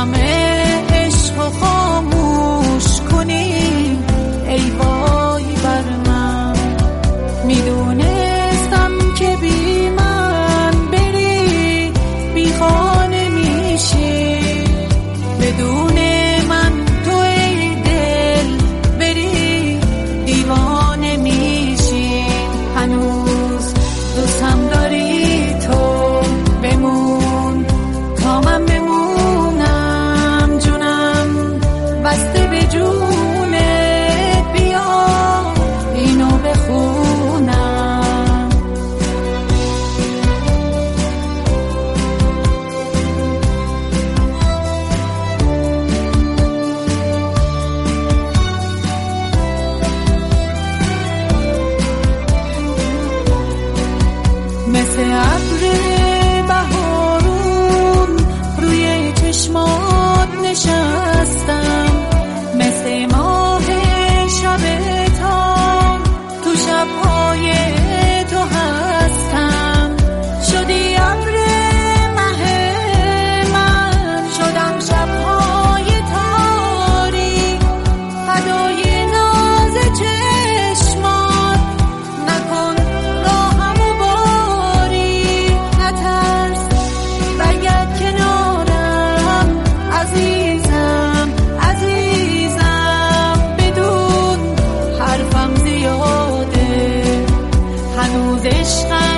عشق و خاموش کنی ای وای بر من. میدونستم که بی من بری بی خانه میشی، بدون من تو ای دل بری دیوانه میشی. هنوز دوستم داری تو، بمون تا من بمونم، جونم بسته به جونت، بیا اینو بخونم. مثل ابر بهارون روی چشمات نشستم، مثل ماه شب تام تو شب‌های تو هستم. شدی ابر مه من، شدم شب‌های تاریک، فدای ناز چشمات، نکن راهمو باری. نترس برگرد کنارم عزیزم، عزیزم بدون حرفم زیاده، هنوز عشقم